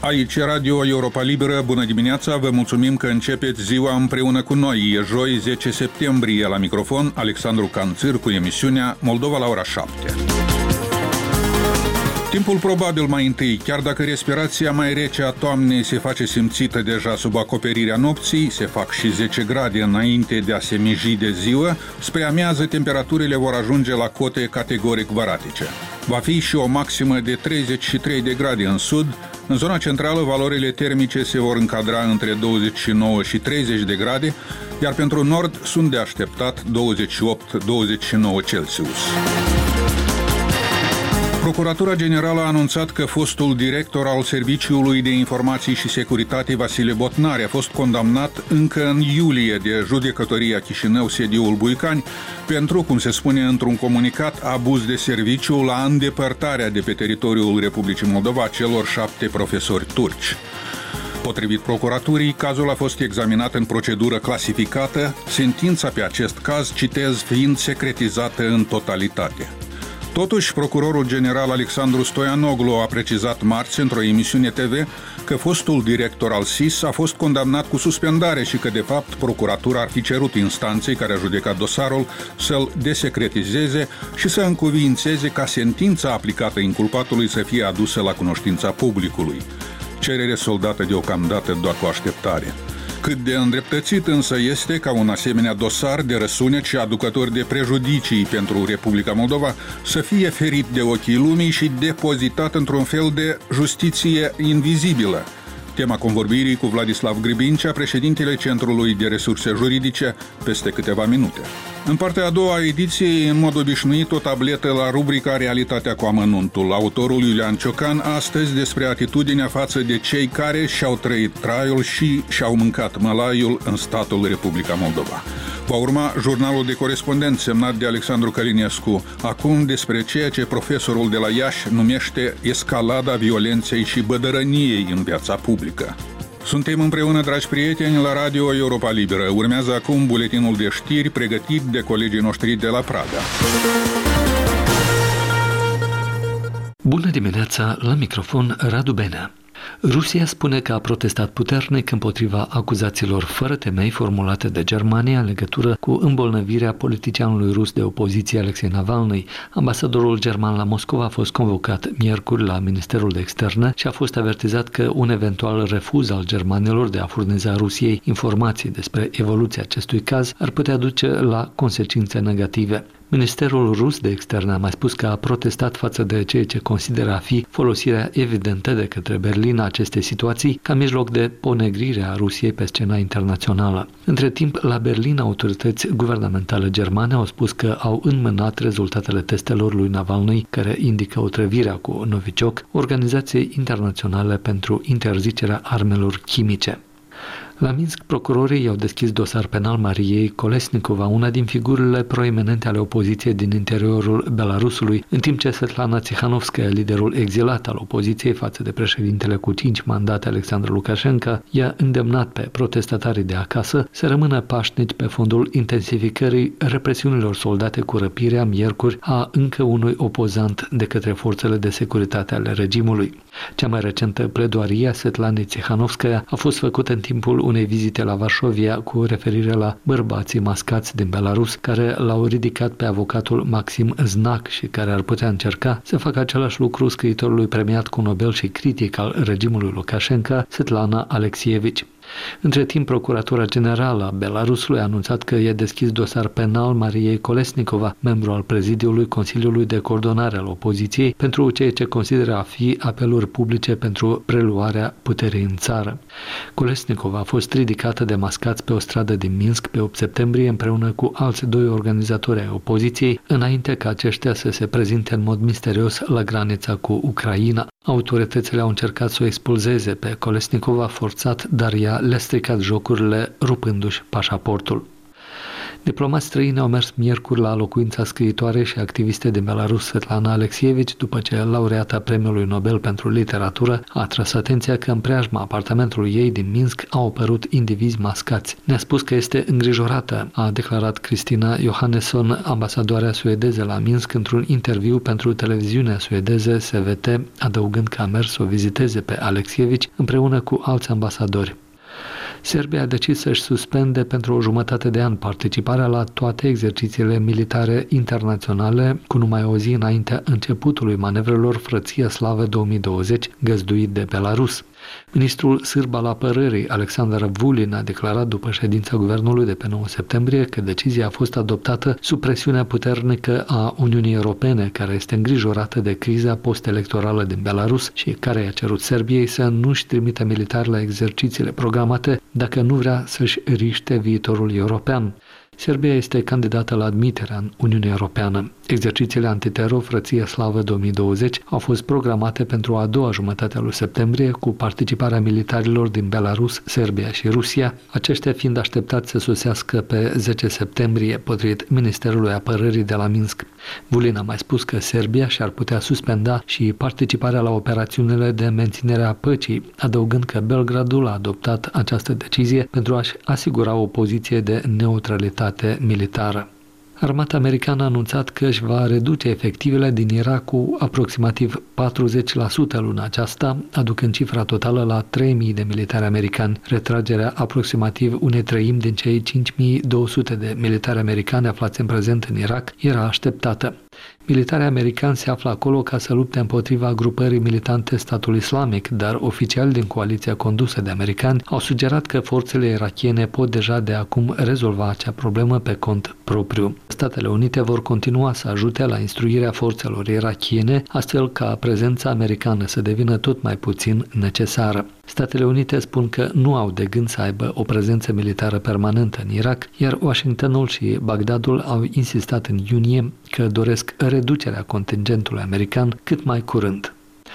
Aici Radio Europa Liberă, bună dimineața, vă mulțumim că începeți ziua împreună cu noi. E joi 10 septembrie, la microfon Alexandru Canțir cu emisiunea Moldova la ora 7. Timpul probabil mai întâi, chiar dacă respirația mai rece a toamnei se face simțită deja sub acoperirea nopții, se fac și 10 grade înainte de a se miji de ziua, spre amiază temperaturile vor ajunge la cote categoric varatice. Va fi și o maximă de 33 de grade în sud. În zona centrală, valorile termice se vor încadra între 29 și 30 de grade, iar pentru nord sunt de așteptat 28-29 Celsius. Procuratura Generală a anunțat că fostul director al Serviciului de Informații și Securitate, Vasile Botnari, a fost condamnat încă în iulie de Judecătoria Chișinău, sediul Buicani, pentru, cum se spune într-un comunicat, abuz de serviciu la îndepărtarea de pe teritoriul Republicii Moldova celor 7 profesori turci. Potrivit procuraturii, cazul a fost examinat în procedură clasificată, sentința pe acest caz, citez, fiind secretizată în totalitate. Totuși, procurorul general Alexandru Stoianoglu a precizat marți într-o emisiune TV că fostul director al SIS a fost condamnat cu suspendare și că, de fapt, procuratura ar fi cerut instanței care a judecat dosarul să-l desecretizeze și să încuviințeze ca sentința aplicată inculpatului să fie adusă la cunoștința publicului. Cerere soldată deocamdată doar cu așteptare. Cât de îndreptățit însă este ca un asemenea dosar de răsunet și aducător de prejudicii pentru Republica Moldova să fie ferit de ochii lumii și depozitat într-un fel de justiție invizibilă. Tema convorbirii cu Vladislav Gribincea, președintele Centrului de Resurse Juridice, peste câteva minute. În partea a doua a ediției, în mod obișnuit, o tabletă la rubrica Realitatea cu amănuntul. Autorul Iulian Ciocan astăzi despre atitudinea față de cei care și-au trăit traiul și și-au mâncat mălaiul în statul Republica Moldova. Va urma jurnalul de corespondent semnat de Alexandru Călinescu, acum despre ceea ce profesorul de la Iași numește escalada violenței și bădărăniei în viața publică. Suntem împreună, dragi prieteni, la Radio Europa Liberă. Urmează acum buletinul de știri pregătit de colegii noștri de la Praga. Bună dimineața, la microfon Radu Benea. Rusia spune că a protestat puternic împotriva acuzațiilor fără temei formulate de Germania în legătură cu îmbolnăvirea politicianului rus de opoziție Alexei Navalny. Ambasadorul german la Moscova a fost convocat miercuri la Ministerul de Externe și a fost avertizat că un eventual refuz al germanilor de a furniza Rusiei informații despre evoluția acestui caz ar putea duce la consecințe negative. Ministerul rus de externe a mai spus că a protestat față de ceea ce consideră a fi folosirea evidentă de către Berlin a acestei situații ca mijloc de ponegrire a Rusiei pe scena internațională. Între timp, la Berlin, autorități guvernamentale germane au spus că au înmânat rezultatele testelor lui Navalny, care indică otrăvirea cu Novichok, organizației internaționale pentru interzicerea armelor chimice. La Minsk, procurorii i-au deschis dosar penal Mariei Kolesnikova, una din figurile proeminente ale opoziției din interiorul Belarusului, în timp ce Svetlana Tsikhanovskaya, liderul exilat al opoziției față de președintele cu 5 mandate Alexandru Lukashenko, i-a îndemnat pe protestatarii de acasă să rămână pașnici pe fondul intensificării represiunilor soldate cu răpirea miercuri a încă unui opozant de către forțele de securitate ale regimului. Cea mai recentă pledoarie a Svetlanei Tsikhanovskaya a fost făcută în timpul unei vizite la Varșovia cu referire la bărbații mascați din Belarus care l-au ridicat pe avocatul Maxim Znac și care ar putea încerca să facă același lucru scriitorului premiat cu Nobel și critic al regimului Lukashenko, Svetlana Alexievich. Între timp, Procuratura Generală a Belarusului a anunțat că i-a deschis dosar penal Mariei Kolesnikova, membru al prezidiului Consiliului de Coordonare al opoziției, pentru ceea ce consideră a fi apeluri publice pentru preluarea puterii în țară. Kolesnikova a fost ridicată de mascați pe o stradă din Minsk pe 8 septembrie împreună cu alți 2 organizatori ai opoziției, înainte ca aceștia să se prezinte în mod misterios la granița cu Ucraina. Autoritățile au încercat să o expulzeze pe Kolesnikova forțat, dar ea le-a stricat jocurile rupându-și pașaportul. Diplomați străini au mers miercuri la locuința scriitoare și activiste din Belarus Svetlana Alexievich, după ce laureata Premiului Nobel pentru Literatură a atras atenția că în preajma apartamentului ei din Minsk au apărut indivizi mascați. Ne-a spus că este îngrijorată, a declarat Cristina Johannesson, ambasadoarea suedeză la Minsk, într-un interviu pentru televiziunea suedeză SVT, adăugând că a mers să o viziteze pe Alexievich împreună cu alți ambasadori. Serbia a decis să-și suspende pentru o jumătate de an participarea la toate exercițiile militare internaționale, cu numai o zi înaintea începutului manevrelor Frăția Slavă 2020, găzduit de Belarus. Ministrul sârb al apărării, Aleksandar Vulin, a declarat după ședința guvernului de pe 9 septembrie că decizia a fost adoptată sub presiunea puternică a Uniunii Europene, care este îngrijorată de criza post-electorală din Belarus și care i-a cerut Serbiei să nu-și trimită militari la exercițiile programate dacă nu vrea să-și riște viitorul european. Serbia este candidată la admiterea în Uniunea Europeană. Exercițiile antiteror Frăția Slavă 2020 au fost programate pentru a doua jumătate a lui septembrie, cu participarea militarilor din Belarus, Serbia și Rusia, aceștia fiind așteptați să sosească pe 10 septembrie, potrivit Ministerului Apărării de la Minsk. Vulin a mai spus că Serbia și-ar putea suspenda și participarea la operațiunile de menținere a păcii, adăugând că Belgradul a adoptat această decizie pentru a-și asigura o poziție de neutralitate militară. Armata americană a anunțat că își va reduce efectivele din Irak cu aproximativ 40% luna aceasta, aducând cifra totală la 3.000 de militari americani. Retragerea aproximativ unei treimi din cei 5.200 de militari americani aflați în prezent în Irak era așteptată. Militarii americani se află acolo ca să lupte împotriva grupării militante Statul Islamic, dar oficiali din coaliția condusă de americani au sugerat că forțele irakiene pot deja de acum rezolva acea problemă pe cont propriu. Statele Unite vor continua să ajute la instruirea forțelor irakiene, astfel ca prezența americană să devină tot mai puțin necesară. Statele Unite spun că nu au de gând să aibă o prezență militară permanentă în Irak, iar Washingtonul și Bagdadul au insistat în iunie că doresc reducerea contingentului american cât mai curând.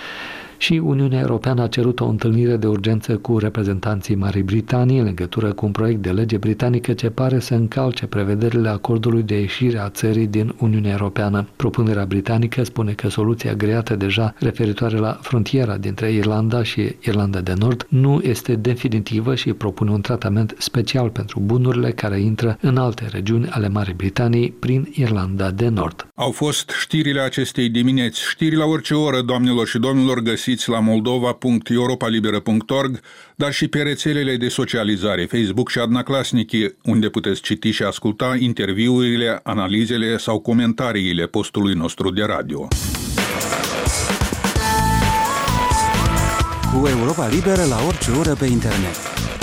Și Uniunea Europeană a cerut o întâlnire de urgență cu reprezentanții Marii Britanii în legătură cu un proiect de lege britanică ce pare să încalce prevederile acordului de ieșire a țării din Uniunea Europeană. Propunerea britanică spune că soluția agreată deja referitoare la frontiera dintre Irlanda și Irlanda de Nord nu este definitivă și propune un tratament special pentru bunurile care intră în alte regiuni ale Marii Britanii prin Irlanda de Nord. Au fost știrile acestei dimineți. Știri la orice oră, doamnelor și domnilor, găsiți la moldova.europalibera.org, dar și pe rețelele de socializare, Facebook și Adnaclasnici, unde puteți citi și asculta interviurile, analizele sau comentariile postului nostru de radio. Cu Europa Liberă la orice oră pe internet.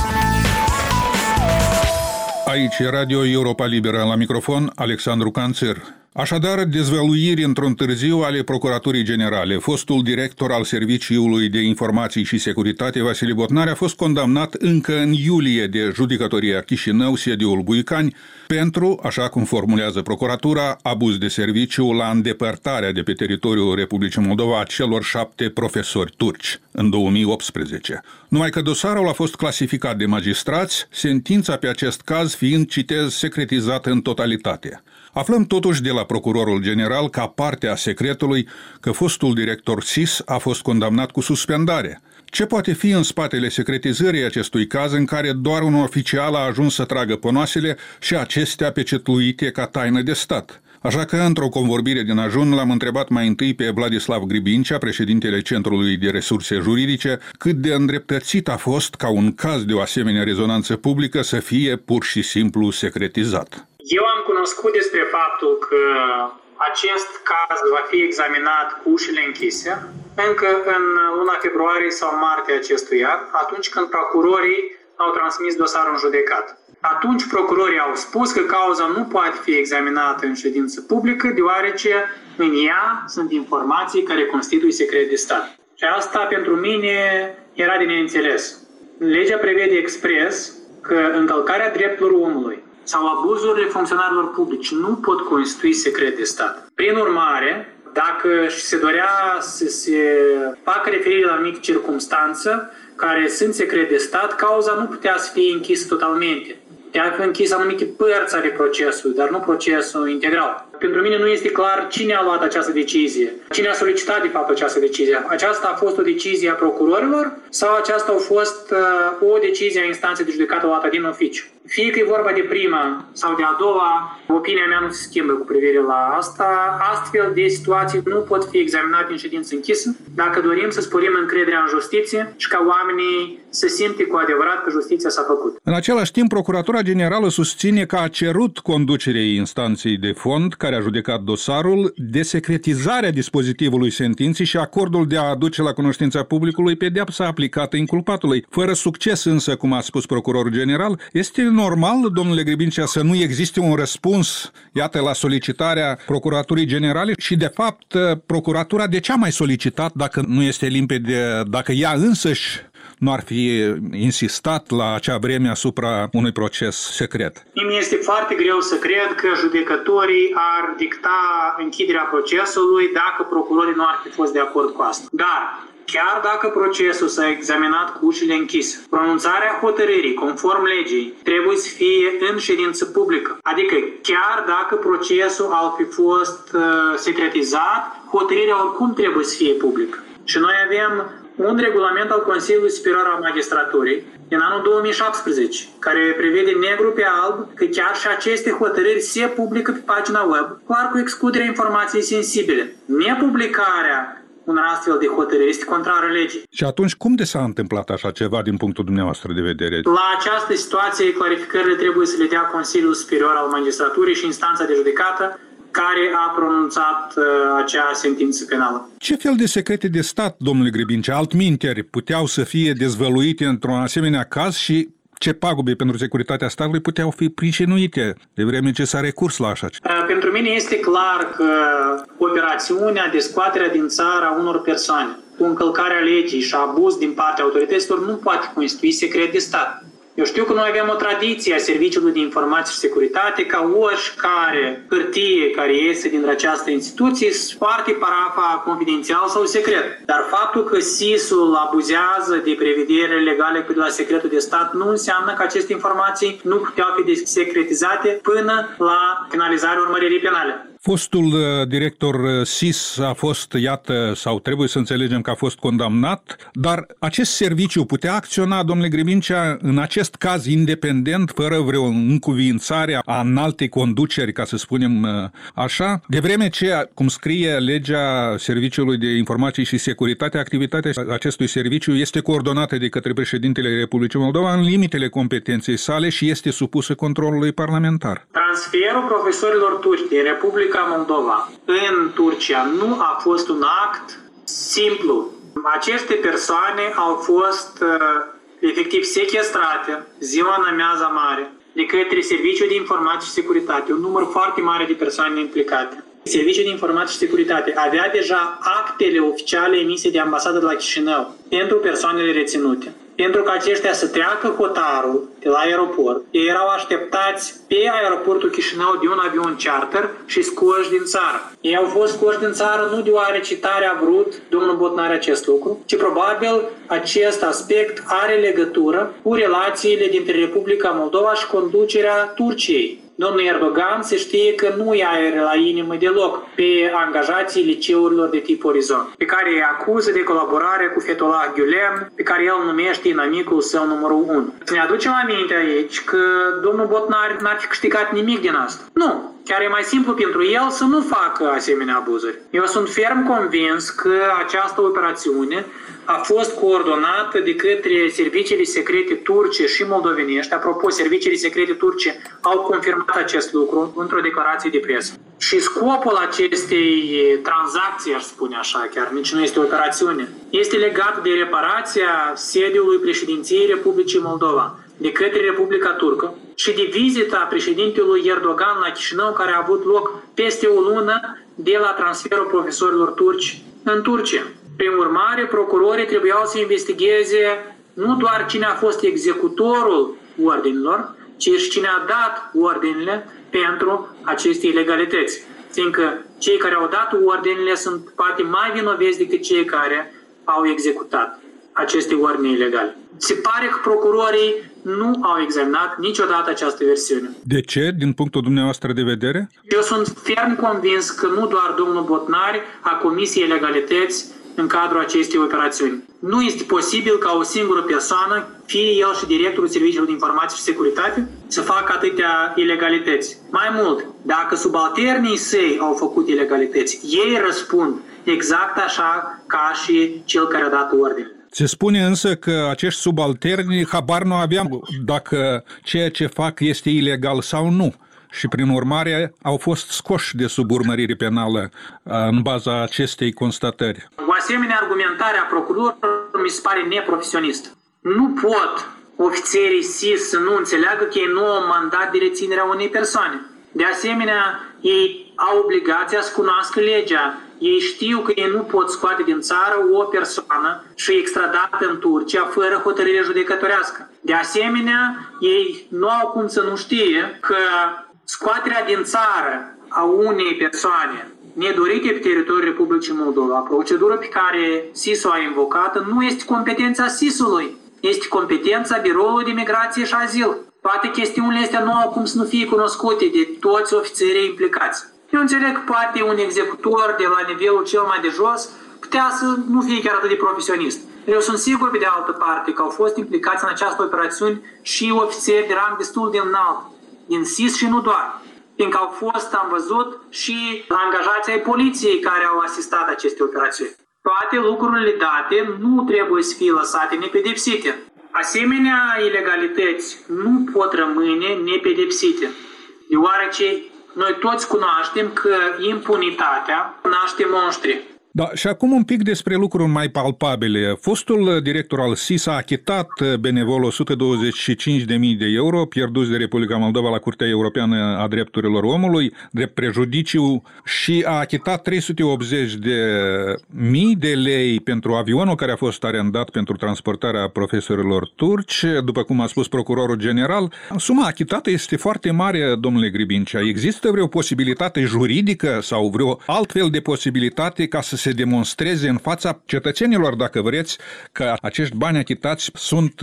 Aici e Radio Europa Liberă, la microfon Alexandru Canțer. Așadar, dezvăluiri într-un târziu ale Procuraturii Generale. Fostul director al Serviciului de Informații și Securitate, Vasile Botnari, a fost condamnat încă în iulie de Judecătoria Chișinău, sediul Buicani, pentru, așa cum formulează Procuratura, abuz de serviciu la îndepărtarea de pe teritoriul Republicii Moldova a celor 7 profesori turci în 2018. Numai că dosarul a fost clasificat de magistrați, sentința pe acest caz fiind, citez, secretizată în totalitate. Aflăm totuși de la procurorul general, ca parte a secretului, că fostul director SIS a fost condamnat cu suspendare. Ce poate fi în spatele secretizării acestui caz în care doar un oficial a ajuns să tragă ponoasele și acestea pecetluite ca taină de stat? Așa că, într-o convorbire din ajun, l-am întrebat mai întâi pe Vladislav Gribincea, președintele Centrului de Resurse Juridice, cât de îndreptățit a fost ca un caz de o asemenea rezonanță publică să fie pur și simplu secretizat. Eu am cunoscut despre faptul că acest caz va fi examinat cu ușile închise încă în luna februarie sau martie acestui an, atunci când procurorii au transmis dosarul în judecată. Atunci procurorii au spus că cauza nu poate fi examinată în ședință publică, deoarece în ea sunt informații care constituie secret de stat. Și asta pentru mine era de neînțeles. Legea prevede expres că încălcarea drepturilor omului sau abuzurile funcționarilor publici nu pot constitui secret de stat. Prin urmare, dacă se dorea să se facă referire la anumite circumstanță care sunt secret de stat, cauza nu putea să fie închisă totalmente. de a fi închis anumite părți ale procesului, dar nu procesul integral. Pentru mine nu este clar cine a luat această decizie, cine a solicitat de fapt această decizie. Aceasta a fost o decizie a procurorilor sau aceasta a fost o decizie a instanței de judecată luată din oficiu. Fie că e vorba de prima sau de a doua, opinia mea nu se schimbă cu privire la asta. Astfel de situații nu pot fi examinate în ședință închisă dacă dorim să sporim încrederea în justiție și ca oamenii să simte cu adevărat că justiția s-a făcut. În același timp, Procuratura Generală susține că a cerut conducerii instanței de fond, care a judecat dosarul, desecretizarea dispozitivului sentinței și acordul de a aduce la cunoștința publicului pedeapsa aplicată inculpatului. Fără succes însă, cum a spus procurorul general, este normal, domnule Gribincea, să nu existe un răspuns, iată, la solicitarea Procuraturii Generale și, de fapt, Procuratura de ce a mai solicitat dacă nu este limpede, dacă ea însăși nu ar fi insistat la acea vreme asupra unui proces secret? Îmi este foarte greu să cred că judecătorii ar dicta închiderea procesului dacă procurorii nu ar fi fost de acord cu asta. Dar chiar dacă procesul s-a examinat cu ușile închise, pronunțarea hotărârii conform legii trebuie să fie în ședință publică. Adică chiar dacă procesul ar fi fost secretizat, hotărârea oricum trebuie să fie publică. Și noi avem un regulament al Consiliului Superior al Magistraturii din anul 2017, care prevede negru pe alb că chiar și aceste hotărâri se publică pe pagina web, clar cu excluderea informației sensibile. Nepublicarea unor astfel de hotărâri este contrară legii. Și atunci cum de s-a întâmplat așa ceva din punctul dumneavoastră de vedere? La această situație, clarificările trebuie să le dea Consiliul Superior al Magistraturii și instanța de judecată care a pronunțat acea sentință penală. Ce fel de secrete de stat, domnule Gribincea, altminteri puteau să fie dezvăluite într-un asemenea caz și ce pagube pentru securitatea statului puteau fi pricinuite de vreme ce s-a recurs la așa ceva? Pentru mine este clar că operațiunea de scoatere din țară a unor persoane cu încălcarea legii și abuz din partea autorităților nu poate constitui secret de stat. Eu știu că noi avem o tradiție a Serviciului de Informații și Securitate ca oricare hârtie care iese din această instituție să poarte parafa confidențial sau secret. Dar faptul că SIS-ul abuzează de prevederile legale cu de la secretul de stat nu înseamnă că aceste informații nu puteau fi secretizate până la finalizarea urmăririi penale. Fostul director SIS a fost, iată, sau trebuie să înțelegem că a fost condamnat, dar acest serviciu putea acționa, domnule Gribincea, în acest caz independent, fără vreo încuviințare a înaltei conduceri, ca să spunem așa, de vreme ce, cum scrie legea Serviciului de Informații și Securitate, activitatea acestui serviciu este coordonată de către președintele Republicii Moldova în limitele competenței sale și este supusă controlului parlamentar. Transferul profesorilor turci din Republica Moldova în Turcia nu a fost un act simplu. Aceste persoane au fost efectiv sechestrate ziua în amiaza mare de către Serviciul de Informații și Securitate, un număr foarte mare de persoane implicate. Serviciul de Informații și Securitate avea deja actele oficiale emise de ambasadă de la Chișinău pentru persoanele reținute. Pentru că aceștia să treacă hotarul de la aeroport, ei erau așteptați pe aeroportul Chișinău de un avion charter și scoși din țară. Ei au fost scoși din țară nu deoarece tare a vrut domnul Botnar acest lucru, ci probabil acest aspect are legătură cu relațiile dintre Republica Moldova și conducerea Turciei. Domnul Erdogan se știe că nu i are la inimă deloc pe angajații liceurilor de tip Orizont, pe care îi acuză de colaborare cu Fethullah Gülen, pe care el numește inamicul său numărul 1. Să ne aducem aminte aici că domnul Botnar n-ar fi câștigat nimic din asta. Nu. Chiar e mai simplu pentru el să nu facă asemenea abuzuri. Eu sunt ferm convins că această operațiune a fost coordonată de către serviciile secrete turce și moldovenești. Apropo, serviciile secrete turce au confirmat acest lucru într-o declarație de presă. Și scopul acestei tranzacții, aș spune așa, chiar nici nu este o operațiune, este legat de reparația sediului președinției Republicii Moldova de către Republica Turcă și de vizita președintelui Erdogan la Chișinău, care a avut loc peste o lună de la transferul profesorilor turci în Turcia. Prin urmare, procurorii trebuiau să investigheze nu doar cine a fost executorul ordinilor, ci și cine a dat ordinile pentru aceste ilegalități. Fiindcă cei care au dat ordinile sunt poate mai vinovați decât cei care au executat aceste ordine ilegale. Se pare că procurorii nu au examinat niciodată această versiune. De ce, din punctul dumneavoastră de vedere? Eu sunt ferm convins că nu doar domnul Botnari a comis ilegalități în cadrul acestei operațiuni. Nu este posibil ca o singură persoană, fie el și directorul Serviciului de Informații și Securitate, să facă atâtea ilegalități. Mai mult, dacă subalternii săi au făcut ilegalități, ei răspund exact așa ca și cel care a dat ordine. Se spune însă că acești subalterni habar nu aveau dacă ceea ce fac este ilegal sau nu. Și prin urmare au fost scoși de sub urmărire penală în baza acestei constatări. O asemenea argumentare a procurorului mi se pare neprofesionistă. Nu pot ofițerii SIS să nu înțeleagă că ei nu au mandat de reținere a unei persoane. De asemenea, ei au obligația să cunoască legea. Ei știu că ei nu pot scoate din țară o persoană și extradată în Turcia fără hotărâre judecătorească. De asemenea, ei nu au cum să nu știe că scoaterea din țară a unei persoane nedorite pe teritoriul Republicii Moldova, procedură pe care SIS-ul a invocată, nu este competența SIS-ului, este competența Biroului de Migrație și Azil. Toate chestiunile astea nu au cum să nu fie cunoscute de toți ofițerii implicați. Eu înțeleg că poate un executor de la nivelul cel mai de jos putea să nu fie chiar atât de profesionist. Eu sunt sigur, pe de altă parte, că au fost implicați în această operațiune și ofițeri de rang destul de înalt, din SIS și nu doar. Fiindcă au fost, am văzut, și angajații ai poliției care au asistat aceste operațiuni. Toate lucrurile date nu trebuie să fie lăsate nepedepsite. Asemenea ilegalități nu pot rămâne nepedepsite, deoarece noi toți cunoaștem că impunitatea naște monștri. Da, și acum un pic despre lucruri mai palpabile. Fostul director al SIS a achitat benevol 125.000 de euro pierduți de Republica Moldova la Curtea Europeană a Drepturilor Omului, drept prejudiciu, și a achitat 380.000 de lei pentru avionul care a fost arendat pentru transportarea profesorilor turci. După cum a spus procurorul general, suma achitată este foarte mare, domnule Gribincea. Există vreo posibilitate juridică sau vreo altfel de posibilitate ca să se demonstreze în fața cetățenilor, dacă vreți, că acești bani achitați sunt,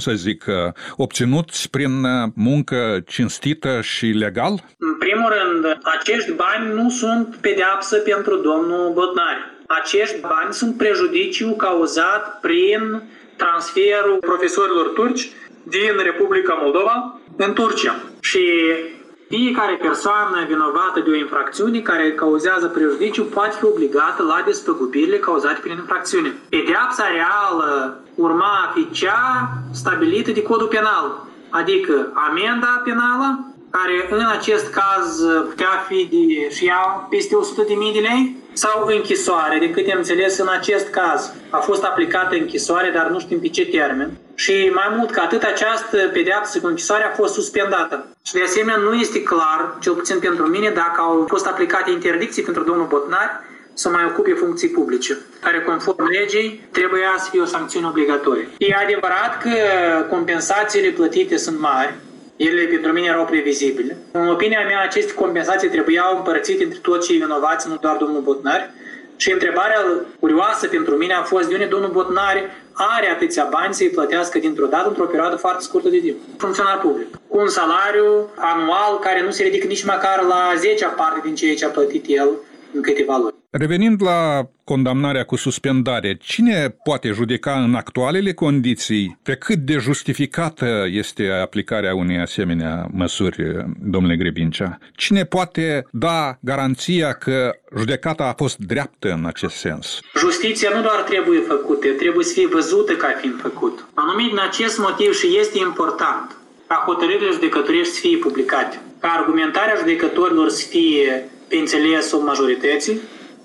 obținuți prin muncă cinstită și legal? În primul rând, acești bani nu sunt pedeapsă pentru domnul Botnari. Acești bani sunt prejudiciu cauzat prin transferul profesorilor turci din Republica Moldova în Turcia. Și fiecare persoană vinovată de o infracțiune care cauzează prejudiciu poate fi obligată la despăgubirile cauzate prin infracțiune. Pedeapsa reală urma a fi cea stabilită de codul penal, adică amenda penală, care în acest caz putea fi și ea peste 100.000 de lei, sau închisoare. Din câte am înțeles, în acest caz a fost aplicată închisoare, dar nu știm pe ce termen. Și mai mult ca atât, această pedeapsă cu închisoare a fost suspendată. Și de asemenea nu este clar, cel puțin pentru mine, dacă au fost aplicate interdicții pentru domnul Botnari să mai ocupe funcții publice, care conform legii trebuia să fie o sancțiune obligatorie. E adevărat că compensațiile plătite sunt mari, ele pentru mine erau previzibile. În opinia mea, aceste compensații trebuiau împărțite între toți cei vinovați, nu doar domnul Botnari. Și întrebarea curioasă pentru mine a fost de unde domnul Botnari are atâția bani să-i plătească dintr-o dată într-o perioadă foarte scurtă de timp. Funcționar public, cu un salariu anual care nu se ridică nici măcar la 10-a parte din ceea ce a plătit el în câteva luni. Revenind la condamnarea cu suspendare, cine poate judeca în actualele condiții pe cât de justificată este aplicarea unei asemenea măsuri, domnule Gribincea? Cine poate da garanția că judecata a fost dreaptă în acest sens? Justiția nu doar trebuie făcută, trebuie să fie văzută ca fiind făcută. Anume, din acest motiv și este important ca hotărârile judecătorești să fie publicate, ca argumentarea judecătorilor să fie pe înțelesul majorității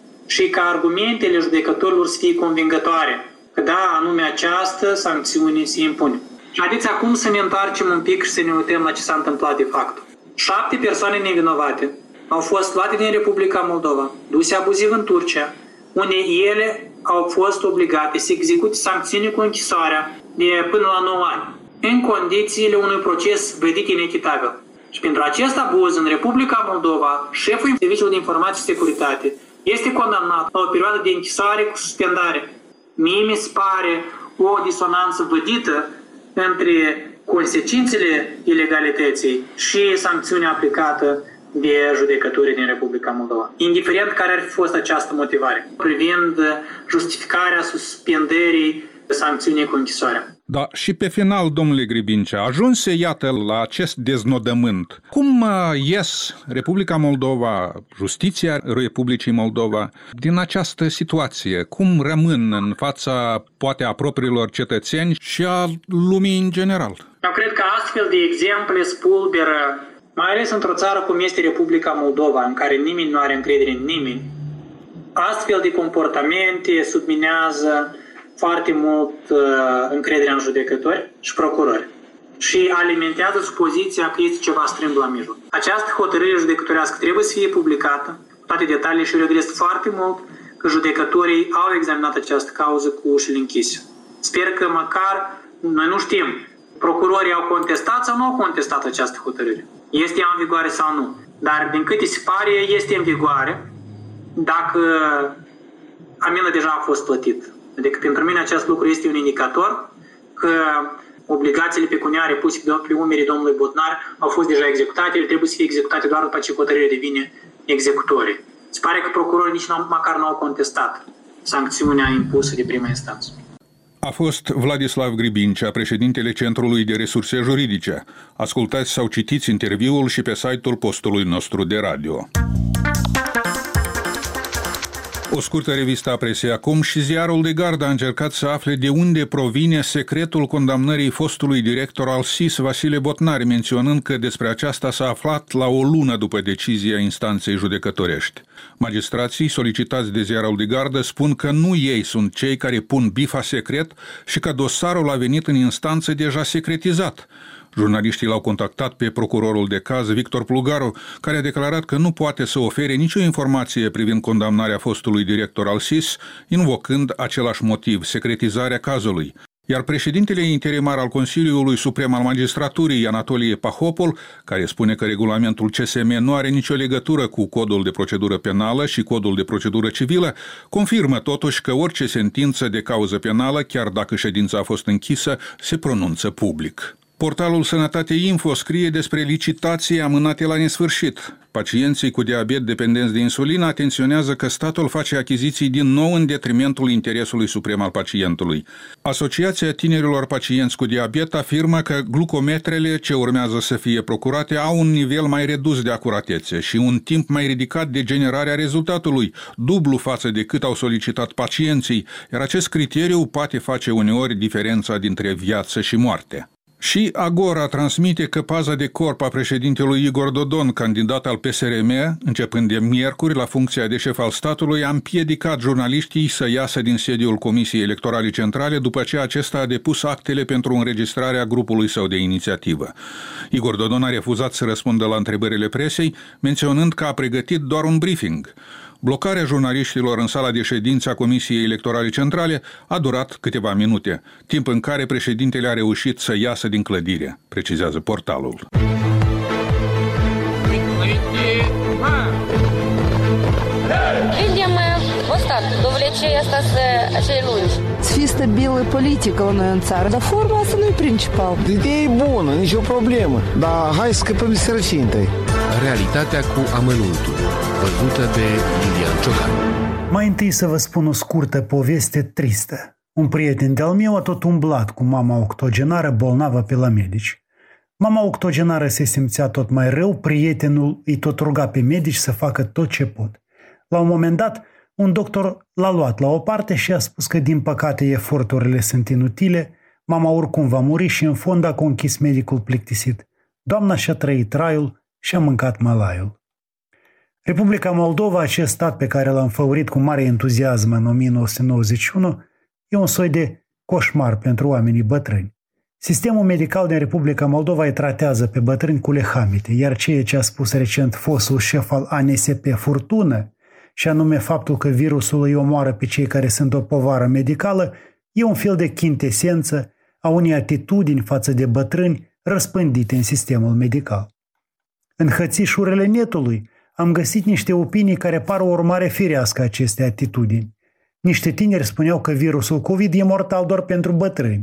și ca argumentele judecătorilor să fie convingătoare, că da, anume această sancțiune se impune. Și haideți acum să ne întoarcem un pic și să ne uităm la ce s-a întâmplat de fapt. 7 persoane nevinovate au fost luate din Republica Moldova, duse abuziv în Turcia, unde ele au fost obligate să execute sancțiuni cu închisoarea de până la 9 ani, în condițiile unui proces vădit inechitabil. Și pentru acest abuz în Republica Moldova, șeful Serviciului de Informații și Securitate este condamnat la o perioadă de închisoare cu suspendare. Mie mi se pare o disonanță vădită între consecințele ilegalității și sancțiunea aplicată de judecătorii din Republica Moldova. Indiferent care ar fi fost această motivare, privind justificarea suspendării sancțiunii cu închisoarea. Da, și pe final, domnule Gribincea, ajunse, iată, la acest deznodământ. Cum ies Republica Moldova, justiția Republicii Moldova, din această situație? Cum rămân în fața, poate, a propriilor cetățeni și a lumii în general? Eu cred că astfel de exemple spulberă, mai ales într-o țară cum este Republica Moldova, în care nimeni nu are încredere în nimeni, astfel de comportamente subminează foarte mult încrederea în judecători și procurori și alimentează supoziția că este ceva strâmb la mijloc. Această hotărâre judecătorească trebuie să fie publicată, toate detaliile, și regret foarte mult că judecătorii au examinat această cauză cu ușile închise. Sper că măcar, noi nu știm, procurorii au contestat sau nu au contestat această hotărâre. Este ea în vigoare sau nu. Dar din câte se pare, este în vigoare dacă amena deja a fost plătită. Adică pentru mine acest lucru este un indicator că obligațiile pecuniare puse pe umerii domnului Botnar au fost deja executate, ele trebuie să fie executate doar după ce hotărârea devine executorie. Se pare că procurorii nici măcar nu au contestat sancțiunea impusă de prima instanță. A fost Vladislav Gribincea, președintele Centrului de Resurse Juridice. Ascultați sau citiți interviul și pe site-ul postului nostru de radio. O scurtă revistă a presei acum și ziarul de gardă a încercat să afle de unde provine secretul condamnării fostului director al SIS, Vasile Botnar, menționând că despre aceasta s-a aflat la o lună după decizia instanței judecătorești. Magistrații, solicitați de ziarul de gardă, spun că nu ei sunt cei care pun bifa secret și că dosarul a venit în instanță deja secretizat. Jurnaliștii l-au contactat pe procurorul de caz, Victor Plugaru, care a declarat că nu poate să ofere nicio informație privind condamnarea fostului director al SIS, invocând același motiv, secretizarea cazului. Iar președintele interimar al Consiliului Suprem al Magistraturii, Anatolie Pahopol, care spune că regulamentul CSM nu are nicio legătură cu Codul de Procedură Penală și Codul de Procedură Civilă, confirmă totuși că orice sentință de cauză penală, chiar dacă ședința a fost închisă, se pronunță public. Portalul Sănătate Info scrie despre licitații amânate la nesfârșit. Pacienții cu diabet dependenți de insulină atenționează că statul face achiziții din nou în detrimentul interesului suprem al pacientului. Asociația Tinerilor Pacienți cu Diabet afirmă că glucometrele ce urmează să fie procurate au un nivel mai redus de acuratețe și un timp mai ridicat de generarea rezultatului, dublu față de cât au solicitat pacienții, iar acest criteriu poate face uneori diferența dintre viață și moarte. Și Agora transmite că paza de corp a președintelui Igor Dodon, candidat al PSRM, începând de miercuri la funcția de șef al statului, a împiedicat jurnaliștii să iasă din sediul Comisiei Electorale Centrale după ce acesta a depus actele pentru înregistrarea grupului său de inițiativă. Igor Dodon a refuzat să răspundă la întrebările presei, menționând că a pregătit doar un briefing. Blocarea jurnaliștilor în sala de ședință a Comisiei Electorale Centrale a durat câteva minute, timp în care președintele a reușit să iasă din clădire, precizează portalul. Видим устав довлече остаться acei lungi. Să fie stabilă politică la noi în țară, dar forma asta nu e principal. Ideea e bună, nicio problemă, dar hai să scăpăm de sărăcie întâi. Realitatea cu amănuntul, văzută de Lilian Ciocan. Mai întâi să vă spun o scurtă poveste tristă. Un prieten de-al meu a tot umblat cu mama octogenară bolnavă pe la medici. Mama octogenară se simțea tot mai rău, prietenul îi tot ruga pe medici să facă tot ce pot. La un moment dat, un doctor l-a luat la o parte și a spus că din păcate eforturile sunt inutile, mama oricum va muri și în fond a conchis medicul plictisit. Doamna și-a trăit traiul și a mâncat malaiul. Republica Moldova, acest stat pe care l-am făurit cu mare entuziasm în 1991, e un soi de coșmar pentru oamenii bătrâni. Sistemul medical din Republica Moldova îi tratează pe bătrâni cu lehamite, iar ceea ce a spus recent fostul șef al ANSP Furtună, și anume faptul că virusul îi omoară pe cei care sunt o povară medicală, e un fel de chintesență a unei atitudini față de bătrâni răspândite în sistemul medical. În hățișurile netului am găsit niște opinii care par o urmare firească a acestei atitudini. Niște tineri spuneau că virusul COVID e mortal doar pentru bătrâni.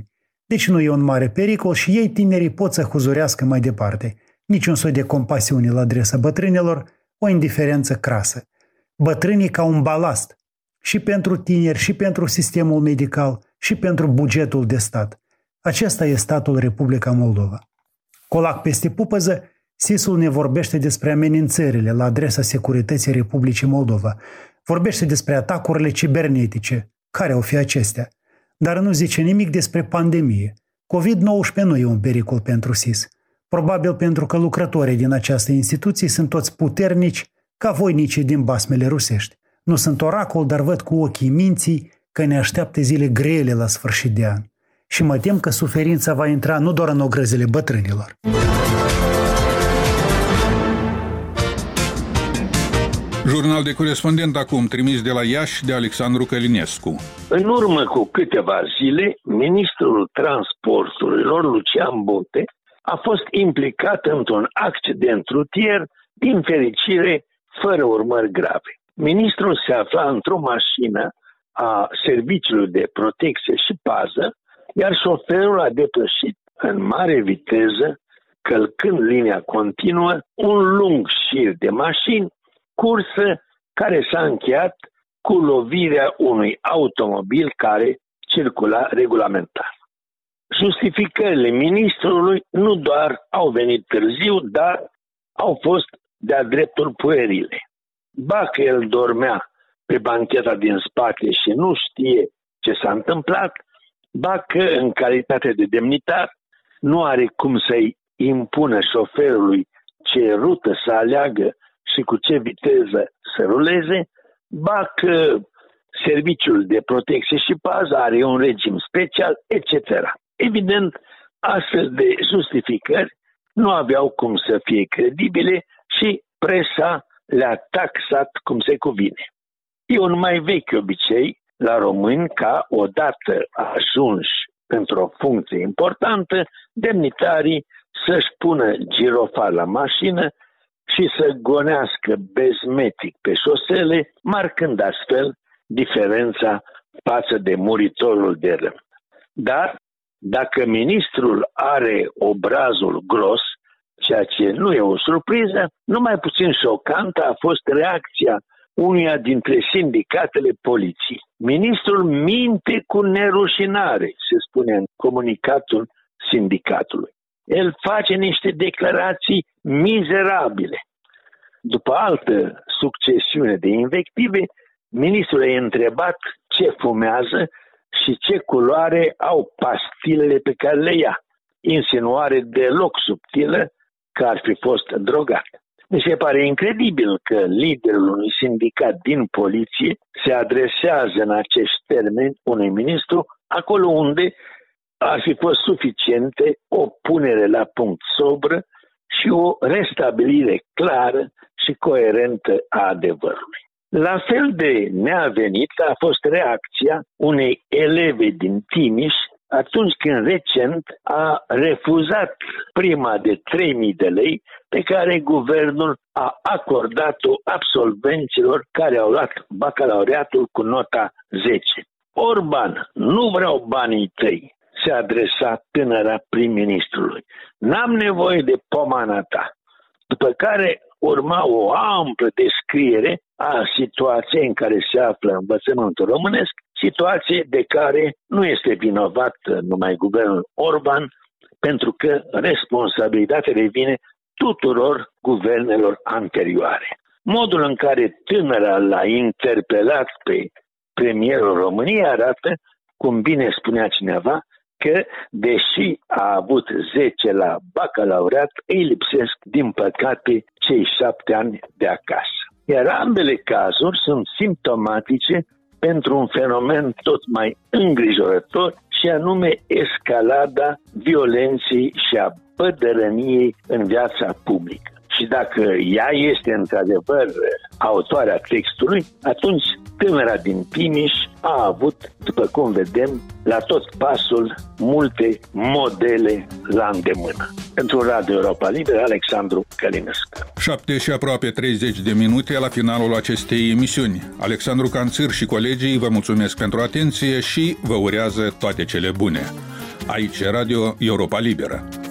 Deci nu e un mare pericol și ei, tinerii, pot să huzurească mai departe. Niciun soi de compasiune la adresa bătrânilor, o indiferență crasă. Bătrânii ca un balast, și pentru tineri, și pentru sistemul medical, și pentru bugetul de stat. Acesta e statul Republica Moldova. Colac peste pupăză, SIS-ul ne vorbește despre amenințările la adresa securității Republicii Moldova. Vorbește despre atacurile cibernetice. Care au fi acestea? Dar nu zice nimic despre pandemie. COVID-19 nu e un pericol pentru SIS. Probabil pentru că lucrătorii din această instituție sunt toți puternici ca voinicii din basmele rusești. Nu sunt oracol, dar văd cu ochii minții că ne așteaptă zile grele la sfârșit de an. Și mă tem că suferința va intra nu doar în ogrăzile bătrânilor. Jurnal de corespondent acum, trimis de la Iași de Alexandru Călinescu. În urmă cu câteva zile, ministrul transporturilor, Lucian Bote, a fost implicat într-un accident rutier, din fericire, fără urmări grave. Ministrul se afla într-o mașină a Serviciului de Protecție și Pază, iar șoferul a depășit în mare viteză, călcând linia continuă, un lung șir de mașini, cursă care s-a încheiat cu lovirea unui automobil care circula regulamentar. Justificările ministrului nu doar au venit târziu, dar au fost de-a dreptul puerile. Ba că el dormea pe bancheta din spate și nu știe ce s-a întâmplat, ba că în calitate de demnitar nu are cum să-i impună șoferului ce rută să aleagă și cu ce viteză să ruleze, ba că Serviciul de Protecție și Pază are un regim special, etc. Evident, astfel de justificări nu aveau cum să fie credibile și presa le-a taxat cum se cuvine. E un mai vechi obicei la români ca, odată ajunși într-o funcție importantă, demnitarii să-și pună girofar la mașină și să gonească bezmetic pe șosele, marcând astfel diferența față de muritorul de rând. Dar, dacă ministrul are obrazul gros, ceea ce nu e o surpriză, numai puțin șocantă a fost reacția unuia dintre sindicatele poliției. Ministrul minte cu nerușinare, se spune în comunicatul sindicatului. El face niște declarații mizerabile. După altă succesiune de invective, ministrul e întrebat ce fumează și ce culoare au pastilele pe care le ia. Insinuare deloc subtilă că ar fi fost drogat. Mi se pare incredibil că liderul unui sindicat din poliție se adresează în acești termeni unui ministru acolo unde ar fi fost suficiente o punere la punct sobră și o restabilire clară și coerentă a adevărului. La fel de neavenit a fost reacția unei eleve din Timiș atunci când recent a refuzat prima de 3.000 de lei pe care guvernul a acordat-o absolvenților care au luat bacalaureatul cu nota 10. Orban, nu vreau banii tăi, se adresa tânăra prim-ministrului. N-am nevoie de pomana ta. După care urma o amplă descriere a situației în care se află învățământul românesc, situație de care nu este vinovat numai guvernul Orban, pentru că responsabilitatea revine tuturor guvernelor anterioare. Modul în care tânăra l-a interpelat pe premierul României arată, cum bine spunea cineva, că, deși a avut 10 la bacalaureat, îi lipsesc, din păcate, cei 7 ani de acasă. Iar ambele cazuri sunt simptomatice pentru un fenomen tot mai îngrijorător și anume escalada violenței și a bădărăniei în viața publică. Și dacă ea este într-adevăr autoarea textului, atunci tânăra din Timiș a avut, după cum vedem, la tot pasul multe modele la îndemână. Pentru Radio Europa Liberă, Alexandru Călinescu. 7 și aproape 30 de minute la finalul acestei emisiuni. Alexandru Canțir și colegii vă mulțumesc pentru atenție și vă urează toate cele bune. Aici Radio Europa Liberă.